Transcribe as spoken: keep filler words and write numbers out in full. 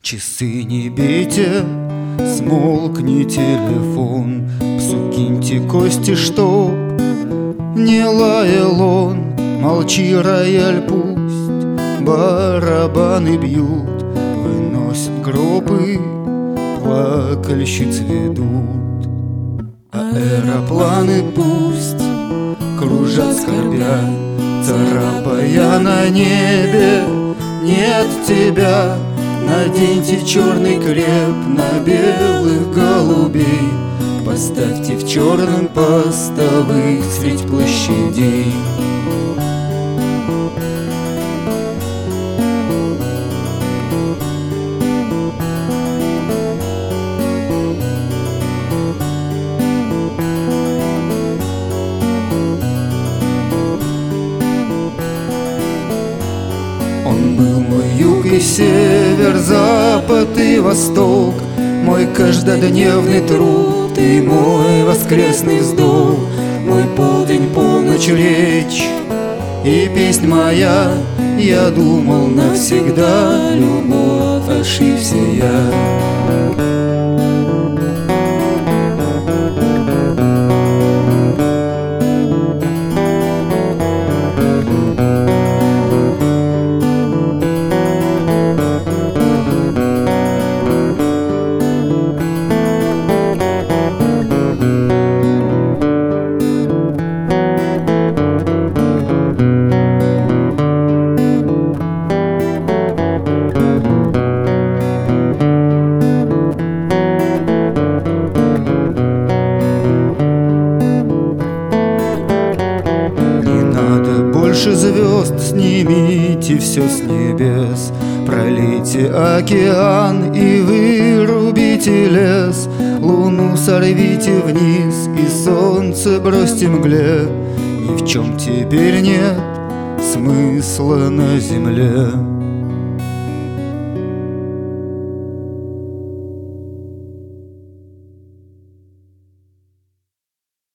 Часы не бейте, смолкни телефон, псу киньте кости, чтоб не лаял он. Молчи, рояль, пусть барабаны бьют, выносят гробы, плакальщиц ведут. А аэропланы пусть кружат скорбя, царапая на небе нет тебя. Наденьте черный креп на белых голубей, поставьте в черном постовых средь площадей. Он был мой юг и север, запад и восток, мой каждодневный труд и мой воскресный вздох, мой полдень, полночь, речь и песнь моя. Я думал навсегда, любовь, ошибся я. Больше звезд, снимите все с небес, пролейте океан и вырубите лес. Луну сорвите вниз и солнце бросьте мгле. Ни в чем теперь нет смысла на земле.